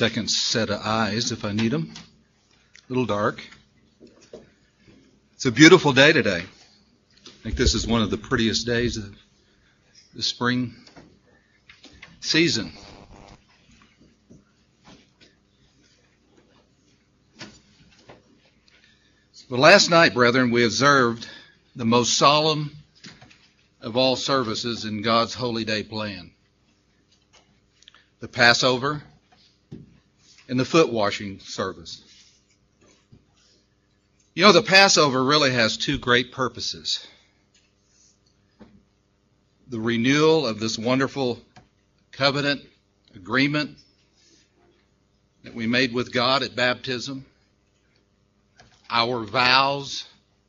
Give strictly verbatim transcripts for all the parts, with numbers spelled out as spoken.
second set of eyes if I need them. A little dark. It's a beautiful day today. I think this is one of the prettiest days of the spring season. Well, last night, brethren, we observed the most solemn of all services in God's holy day plan. The Passover and the foot washing service. You know, the Passover really has two great purposes. The renewal of this wonderful covenant agreement that we made with God at baptism. Our vows.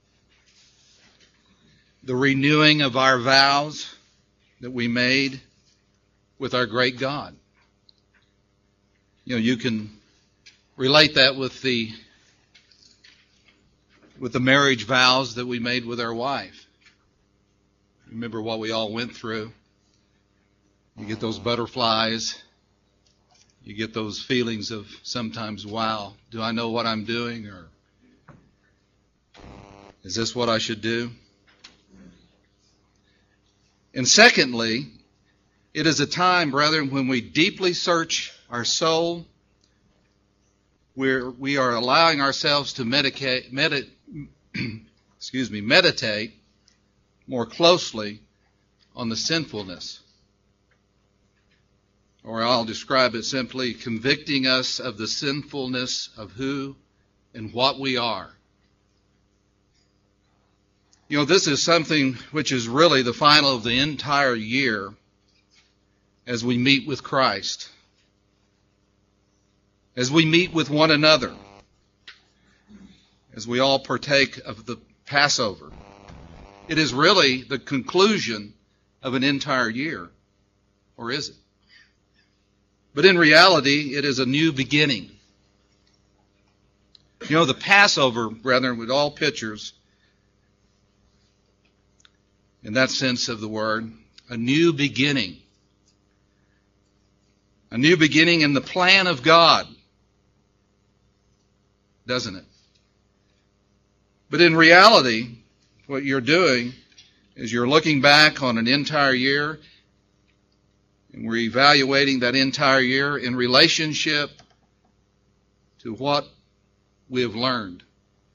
The renewing of our vows that we made with our great God. You know, you can relate that with the with the marriage vows that we made with our wife. Remember what we all went through. You get those butterflies. You get those feelings of sometimes, wow, do I know what I'm doing? Or is this what I should do? And secondly, it is a time, brethren, when we deeply search our soul, where we are allowing ourselves to medicate, medit, excuse me, meditate more closely on the sinfulness. Or I'll describe it simply, convicting us of the sinfulness of who and what we are. You know, this is something which is really the final of the entire year as we meet with Christ. As we meet with one another. As we all partake of the Passover. It is really the conclusion of an entire year. Or is it? But in reality, it is a new beginning. You know, the Passover, brethren, with all pictures, in that sense of the word, a new beginning. A new beginning in the plan of God. Doesn't it? But in reality, what you're doing is you're looking back on an entire year, and we're evaluating that entire year in relationship to what we have learned.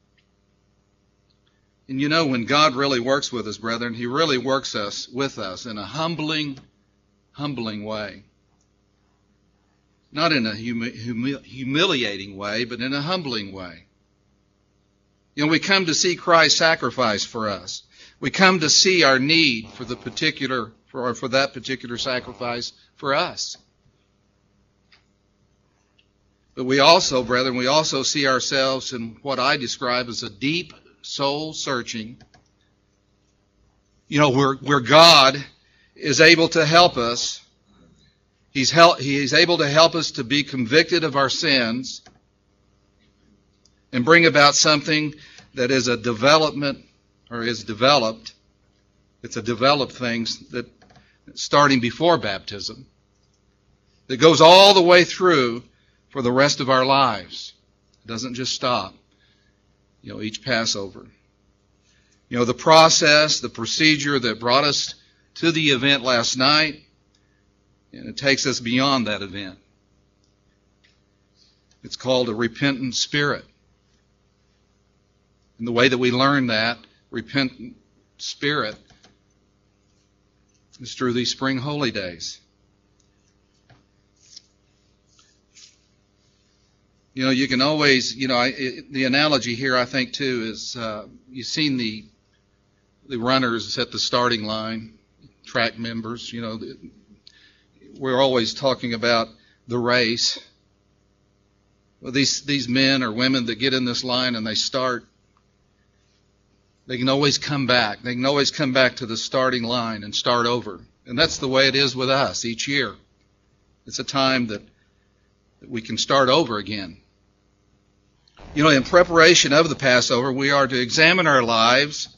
And you know, when God really works with us, brethren, He really works us with us in a humbling, humbling way. Not in a humi- humi- humiliating way, but in a humbling way. You know, we come to see Christ's sacrifice for us. We come to see our need for the particular, for, for that particular sacrifice for us. But we also, brethren, we also see ourselves in what I describe as a deep soul searching. You know, where, where God is able to help us. He's, help, he's able to help us to be convicted of our sins and bring about something that is a development or is developed. It's a developed thing that starting before baptism that goes all the way through for the rest of our lives. It doesn't just stop, you know, each Passover. You know, the process, the procedure that brought us to the event last night, and it takes us beyond that event. It's called a repentant spirit. And the way that we learn that repentant spirit is through these spring holy days. You know, you can always, you know, I, it, the analogy here, I think, too, is uh, you've seen the the runners at the starting line, track members, you know, the, we're always talking about the race. Well, these, these men or women that get in this line and they start, they can always come back. They can always come back to the starting line and start over. And that's the way it is with us each year. It's a time that, that we can start over again. You know, in preparation of the Passover, we are to examine our lives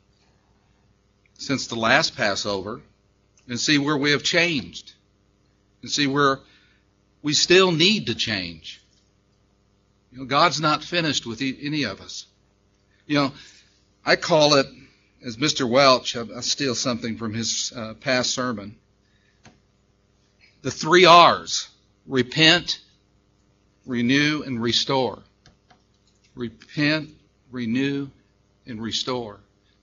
since the last Passover and see where we have changed. And see, we're, we still need to change. You know, God's not finished with any of us. You know, I call it, as Mister Welch, I steal something from his uh, past sermon, the three R's: repent, renew, and restore. Repent, renew, and restore.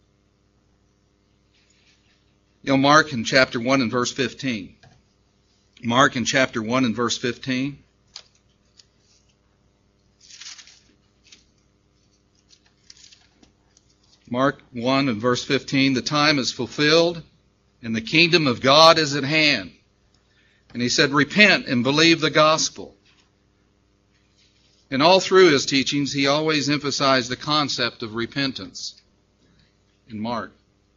You know, Mark in chapter one and verse fifteen. Mark in chapter one and verse fifteen. Mark one and verse fifteen, the time is fulfilled and the kingdom of God is at hand. And he said, repent and believe the gospel. And all through his teachings, he always emphasized the concept of repentance in Mark.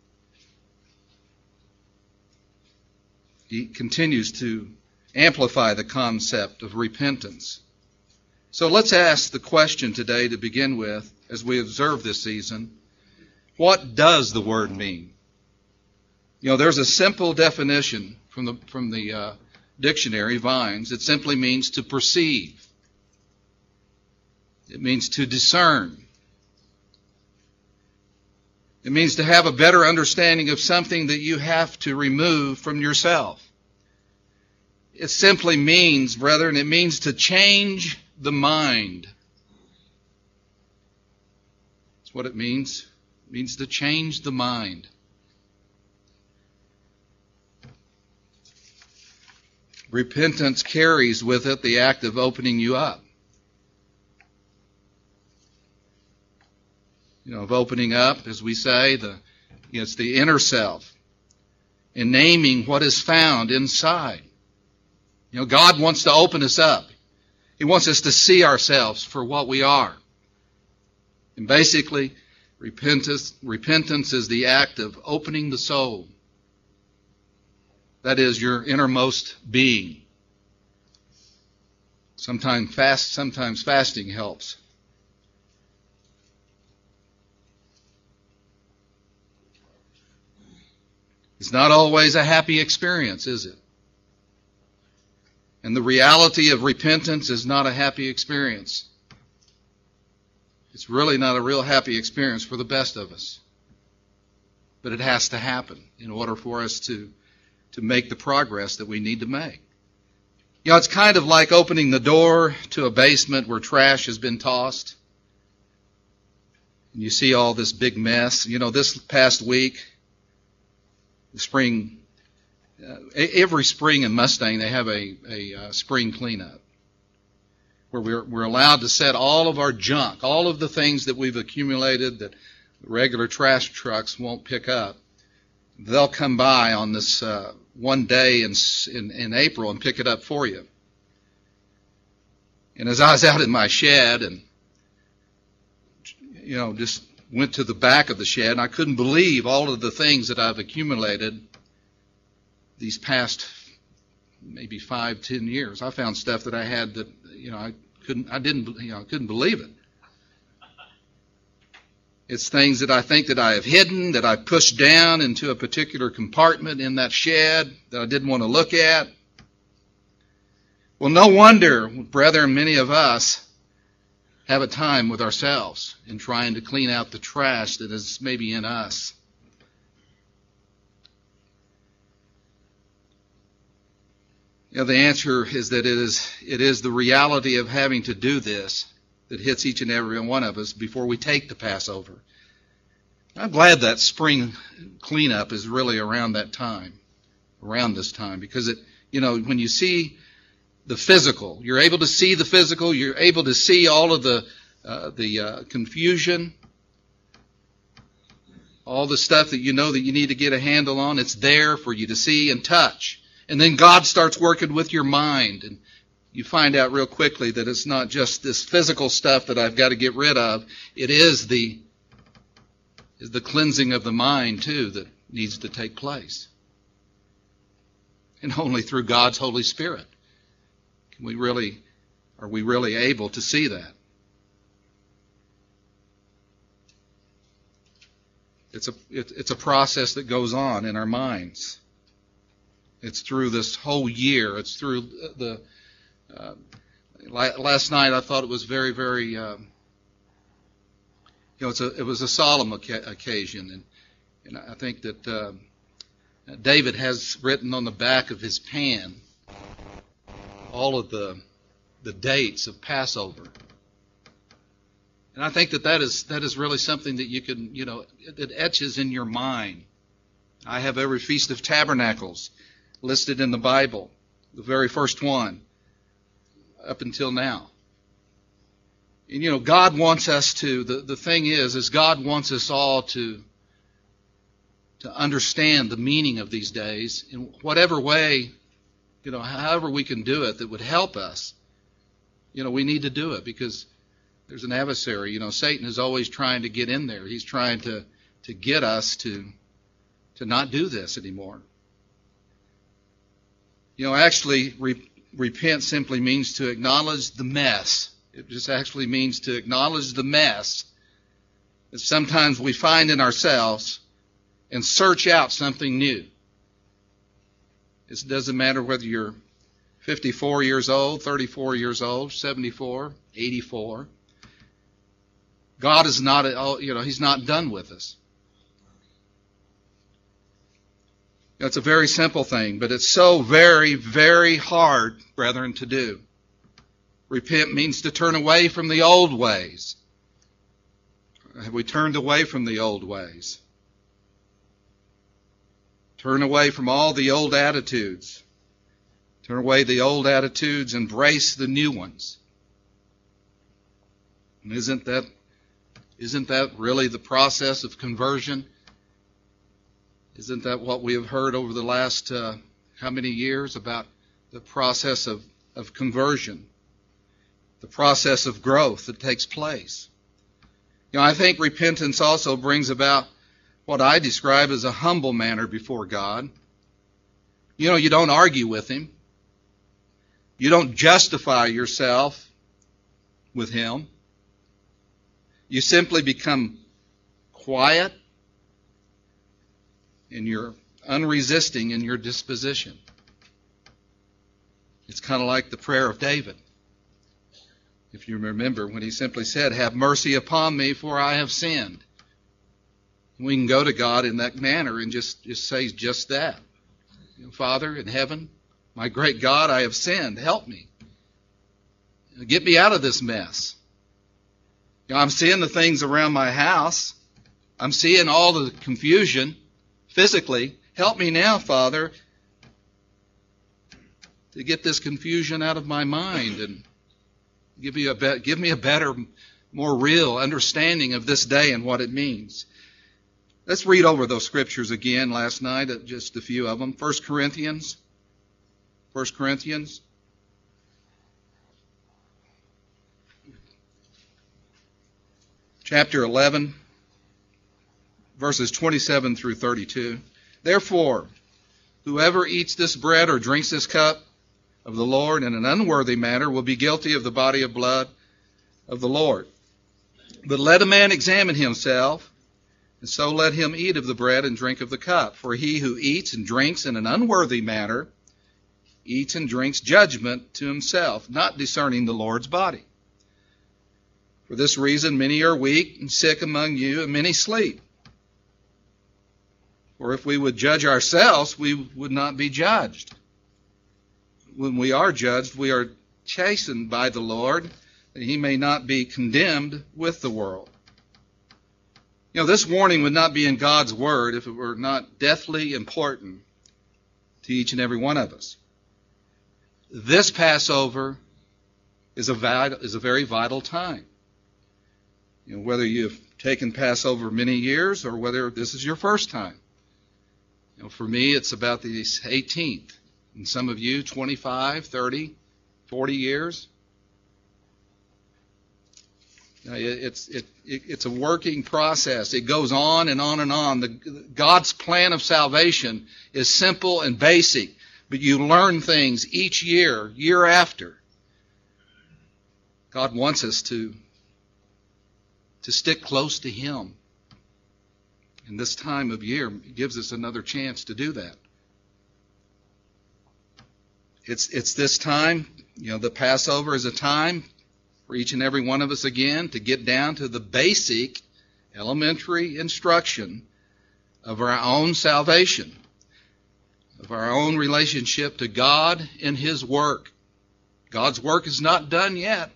He continues to amplify the concept of repentance. So let's ask the question today to begin with, as we observe this season, what does the word mean? You know, there's a simple definition from the from the uh, dictionary, Vines. It simply means to perceive. It means to discern. It means to have a better understanding of something that you have to remove from yourself. It simply means, brethren, it means to change the mind. That's what it means. It means to change the mind. Repentance carries with it the act of opening you up. You know, of opening up, as we say, the you know, it's the inner self, and naming what is found inside. You know, God wants to open us up. He wants us to see ourselves for what we are. And basically, repentance, repentance is the act of opening the soul. That is your innermost being. Sometimes fast, sometimes fasting helps. It's not always a happy experience, is it? And the reality of repentance is not a happy experience. It's really not a real happy experience for the best of us. But it has to happen in order for us to, to make the progress that we need to make. You know, it's kind of like opening the door to a basement where trash has been tossed. And you see all this big mess. You know, this past week, the spring, uh, every spring in Mustang, they have a, a uh, spring cleanup where we're, we're allowed to set all of our junk, all of the things that we've accumulated that regular trash trucks won't pick up. They'll come by on this uh, one day in, in, in April and pick it up for you. And as I was out in my shed and, you know, just went to the back of the shed, and I couldn't believe all of the things that I've accumulated these past maybe five, ten years. I found stuff that I had that, you know, I couldn't, I didn't, you know, I couldn't believe it. It's things that I think that I have hidden, that I pushed down into a particular compartment in that shed that I didn't want to look at. Well, no wonder, brethren, many of us have a time with ourselves in trying to clean out the trash that is maybe in us. You know, the answer is that it is it is the reality of having to do this that hits each and every one of us before we take the Passover. I'm glad that spring cleanup is really around that time, around this time, because it, you know, when you see the physical, you're able to see the physical, you're able to see all of the uh, the uh, confusion, all the stuff that you know that you need to get a handle on. It's there for you to see and touch. And then God starts working with your mind, and you find out real quickly that it's not just this physical stuff that I've got to get rid of. It is the, is the cleansing of the mind, too, that needs to take place. And only through God's Holy Spirit can we really, are we really able to see that. It's a, it, it's a process that goes on in our minds. It's through this whole year. It's through the, uh, last night I thought it was very, very, uh, you know, it's a, it was a solemn occasion. And, and I think that uh, David has written on the back of his pan all of the the dates of Passover. And I think that that is, that is really something that you can, you know, it, it etches in your mind. I have every Feast of Tabernacles listed in the Bible, the very first one, up until now. And, you know, God wants us to, the, the thing is, is God wants us all to, to understand the meaning of these days in whatever way, you know, however we can do it that would help us. You know, we need to do it because there's an adversary. You know, Satan is always trying to get in there. He's trying to, to get us to, to not do this anymore. You know, actually, re- repent simply means to acknowledge the mess. It just actually means to acknowledge the mess that sometimes we find in ourselves and search out something new. It doesn't matter whether you're fifty-four years old, thirty-four years old, seventy-four, eighty-four. God is not, you know, He's not done with us. It's a very simple thing, but it's so very, very hard, brethren, to do. Repent means to turn away from the old ways. Have we turned away from the old ways? Turn away from all the old attitudes. Turn away the old attitudes, embrace the new ones. And isn't that, isn't that really the process of conversion? Isn't that what we have heard over the last uh, how many years about the process of, of conversion, the process of growth that takes place? You know, I think repentance also brings about what I describe as a humble manner before God. You know, you don't argue with Him. You don't justify yourself with Him. You simply become quiet and you're unresisting in your disposition. It's kind of like the prayer of David. If you remember, when he simply said, "Have mercy upon me, for I have sinned." We can go to God in that manner and just, just say just that. You know, Father in heaven, my great God, I have sinned. Help me. Get me out of this mess. You know, I'm seeing the things around my house. I'm seeing all the confusion physically. Help me now, Father, to get this confusion out of my mind and give me a, be- give me a better, more real understanding of this day and what it means. Let's read over those scriptures again last night, just a few of them. First Corinthians. First Corinthians. Chapter eleven, verses twenty-seven through thirty-two. Therefore, whoever eats this bread or drinks this cup of the Lord in an unworthy manner will be guilty of the body of blood of the Lord. But let a man examine himself, and so let him eat of the bread and drink of the cup. For he who eats and drinks in an unworthy manner eats and drinks judgment to himself, not discerning the Lord's body. For this reason many are weak and sick among you, and many sleep. For if we would judge ourselves, we would not be judged. When we are judged, we are chastened by the Lord, that He may not be condemned with the world. You know, this warning would not be in God's Word if it were not deathly important to each and every one of us. This Passover is a, vital, is a very vital time. You know, whether you've taken Passover many years or whether this is your first time. You know, for me, it's about the eighteenth. And some of you, twenty-five, thirty, forty years. You know, it, it's, it, it, it's a working process. It goes on and on and on. The, God's plan of salvation is simple and basic, but you learn things each year, year after. God wants us to to stick close to Him. And this time of year gives us another chance to do that. It's it's this time, you know, the Passover is a time for each and every one of us again to get down to the basic elementary instruction of our own salvation, of our own relationship to God and His work. God's work is not done yet.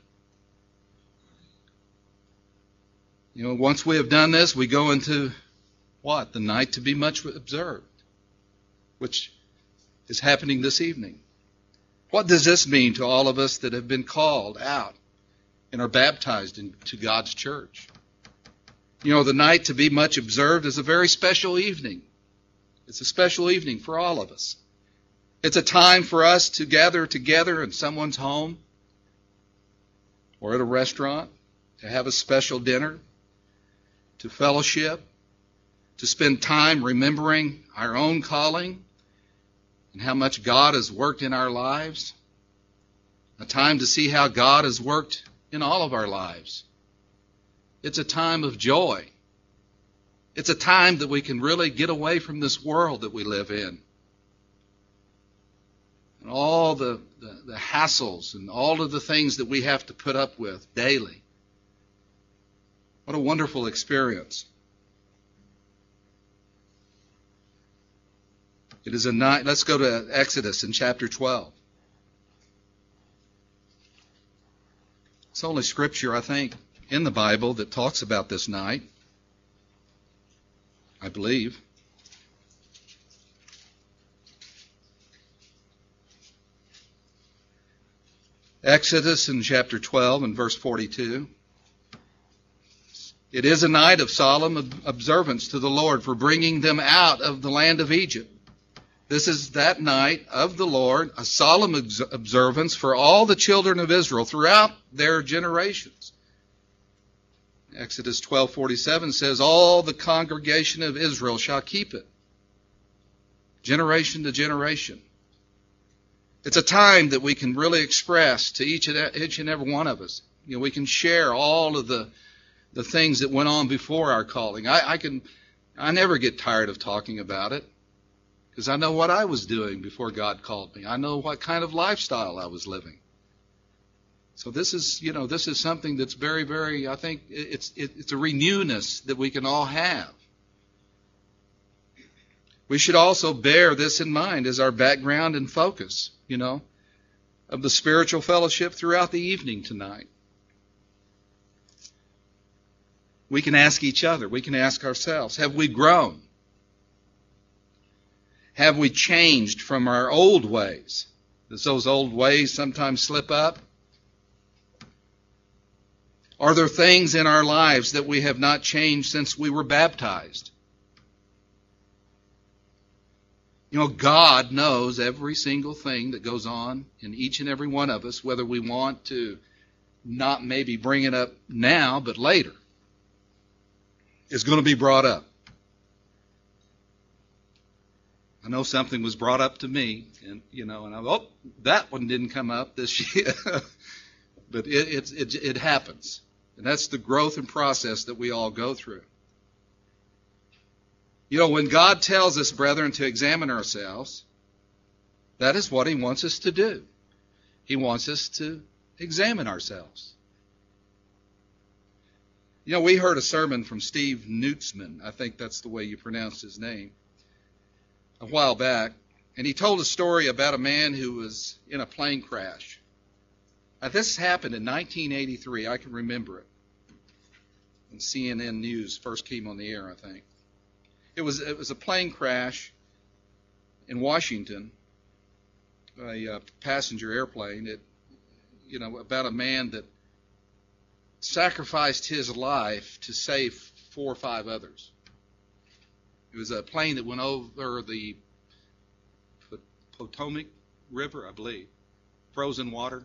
You know, once we have done this, we go into what? The night to be much observed, which is happening this evening. What does this mean to all of us that have been called out and are baptized into God's church? You know, the night to be much observed is a very special evening. It's a special evening for all of us. It's a time for us to gather together in someone's home or at a restaurant, to have a special dinner, to fellowship, to spend time remembering our own calling and how much God has worked in our lives. A time to see how God has worked in all of our lives. It's a time of joy. It's a time that we can really get away from this world that we live in. And all the, the, the hassles and all of the things that we have to put up with daily. What a wonderful experience. It is a night. Let's go to Exodus in chapter twelve. It's only scripture, I think, in the Bible that talks about this night, I believe. Exodus in chapter twelve and verse forty-two. It is a night of solemn observance to the Lord for bringing them out of the land of Egypt. This is that night of the Lord, a solemn observance for all the children of Israel throughout their generations. Exodus twelve forty-seven says, all the congregation of Israel shall keep it, generation to generation. It's a time that we can really express to each and, each and every one of us. You know, we can share all of the, the things that went on before our calling. I, I can, I never get tired of talking about it. Because I know what I was doing before God called me. I know what kind of lifestyle I was living. So this is, you know, this is something that's very, very, I think it's it, it's a renewness that we can all have. We should also bear this in mind as our background and focus, you know, of the spiritual fellowship throughout the evening tonight. We can ask each other, we can ask ourselves, have we grown? Have we changed from our old ways? Does those old ways sometimes slip up? Are there things in our lives that we have not changed since we were baptized? You know, God knows every single thing that goes on in each and every one of us, whether we want to not maybe bring it up now, but later. It's going to be brought up. I know something was brought up to me, and you know, and I oh, that one didn't come up this year, but it, it it it happens, and that's the growth and process that we all go through. You know, when God tells us, brethren, to examine ourselves, that is what He wants us to do. He wants us to examine ourselves. You know, we heard a sermon from Steve Nutzman. I think that's the way you pronounce his name. A while back, and he told a story about a man who was in a plane crash. Now, this happened in nineteen eighty-three. I can remember it. When C N N News first came on the air, I think. It was it was a plane crash in Washington, a uh, passenger airplane. It, you know, about a man that sacrificed his life to save four or five others. It was a plane that went over the Potomac River, I believe. Frozen water.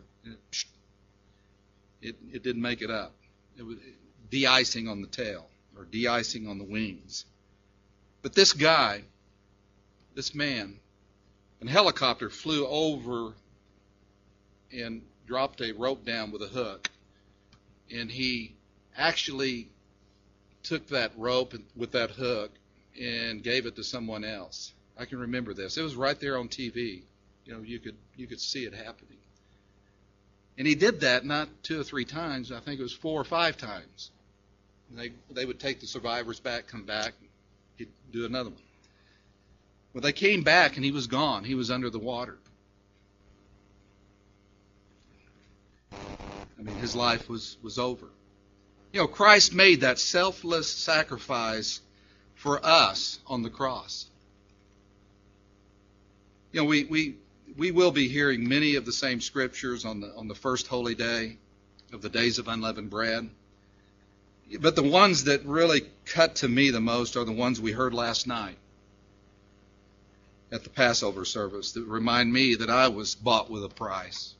It, it didn't make it up. It was de-icing on the tail or de-icing on the wings. But this guy, this man, a helicopter flew over and dropped a rope down with a hook. And he actually took that rope with that hook and gave it to someone else. I can remember this. It was right there on T V. You know, you could you could see it happening. And he did that not two or three times. I think it was four or five times. And they they would take the survivors back, come back, he'd do another one. Well, they came back and he was gone. He was under the water. I mean, his life was, was over. You know, Christ made that selfless sacrifice for us on the cross. You know, we, we, we will be hearing many of the same scriptures on the, on the first holy day of the days of unleavened bread. But the ones that really cut to me the most are the ones we heard last night at the Passover service that remind me that I was bought with a price.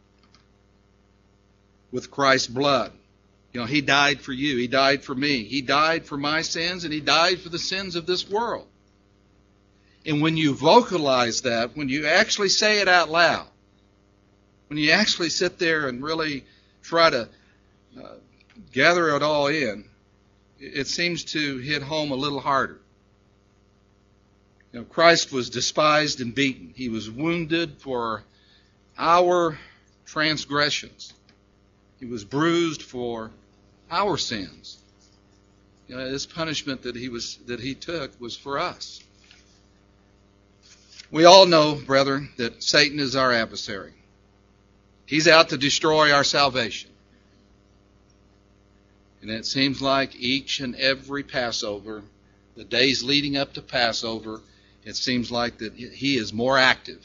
With Christ's blood. You know, he died for you. He died for me. He died for my sins, and he died for the sins of this world. And when you vocalize that, when you actually say it out loud, when you actually sit there and really try to uh, gather it all in, it seems to hit home a little harder. You know, Christ was despised and beaten. He was wounded for our transgressions. He was bruised for our sins. You know, this punishment that he was that he took was for us. We all know, brethren, that Satan is our adversary. He's out to destroy our salvation. And it seems like each and every Passover, the days leading up to Passover, it seems like that he is more active.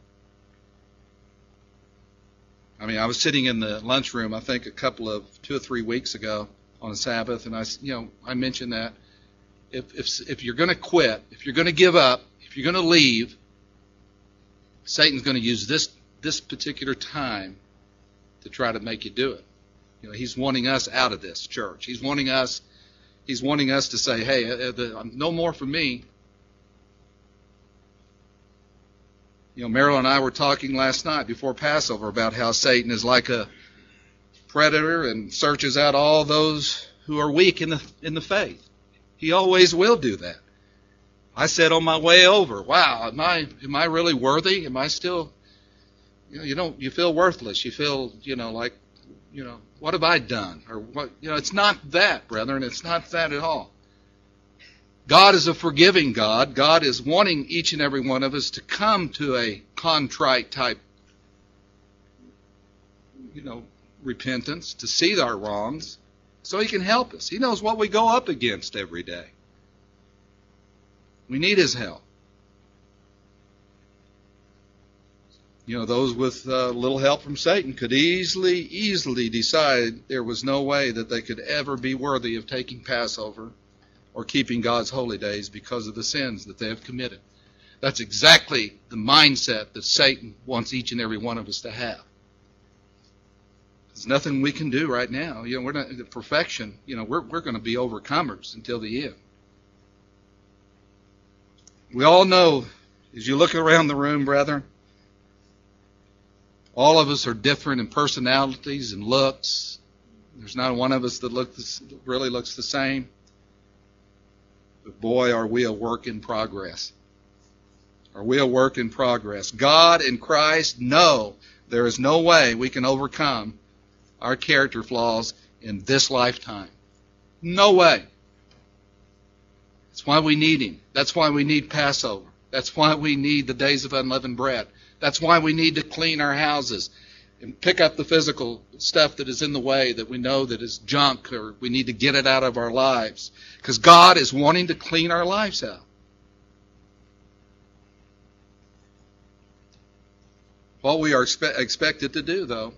I mean, I was sitting in the lunchroom, I think a couple of, two or three weeks ago on a Sabbath, and I, you know, I mentioned that if if if you're going to quit, if you're going to give up, if you're going to leave, Satan's going to use this this particular time to try to make you do it. You know, he's wanting us out of this church. He's wanting us, he's wanting us to say, hey, uh, the, no more for me. You know, Marilyn and I were talking last night before Passover about how Satan is like a predator and searches out all those who are weak in the in the faith. He always will do that. I said on my way over, wow, am I am I really worthy? Am I still, you know, you don't you feel worthless. You feel, you know, like, you know, what have I done? Or what, you know, it's not that, brethren. It's not that at all. God is a forgiving God. God is wanting each and every one of us to come to a contrite type, you know, repentance, to see our wrongs, so he can help us. He knows what we go up against every day. We need his help. You know, those with uh, little help from Satan could easily, easily decide there was no way that they could ever be worthy of taking Passover or keeping God's holy days because of the sins that they have committed. That's exactly the mindset that Satan wants each and every one of us to have. There's nothing we can do right now. You know, we're not perfection. You know, we're we're going to be overcomers until the end. We all know, as you look around the room, brethren, all of us are different in personalities and looks. There's not one of us that looks really looks the same. But boy, are we a work in progress. Are we a work in progress? God and Christ know there is no way we can overcome our character flaws in this lifetime. No way. That's why we need him. That's why we need Passover. That's why we need the days of unleavened bread. That's why we need to clean our houses and pick up the physical stuff that is in the way that we know that is junk, or we need to get it out of our lives. Because God is wanting to clean our lives out. What we are expe- expected to do, though,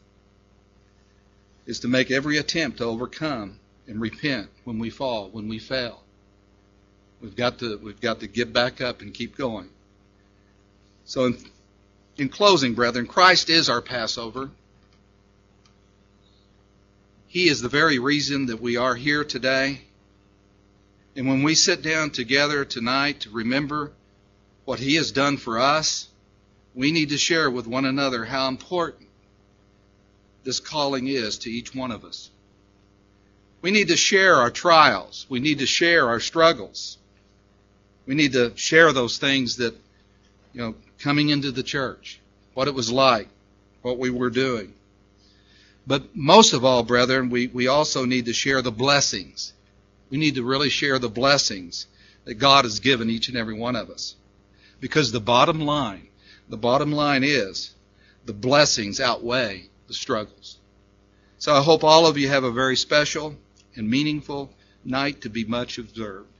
is to make every attempt to overcome and repent when we fall, when we fail. We've got to, we've got to get back up and keep going. So in, in closing, brethren, Christ is our Passover. He is the very reason that we are here today. And when we sit down together tonight to remember what he has done for us, we need to share with one another how important this calling is to each one of us. We need to share our trials. We need to share our struggles. We need to share those things that, you know, coming into the church, what it was like, what we were doing. But most of all, brethren, we, we also need to share the blessings. We need to really share the blessings that God has given each and every one of us. Because the bottom line, the bottom line is the blessings outweigh the struggles. So I hope all of you have a very special and meaningful night to be much observed.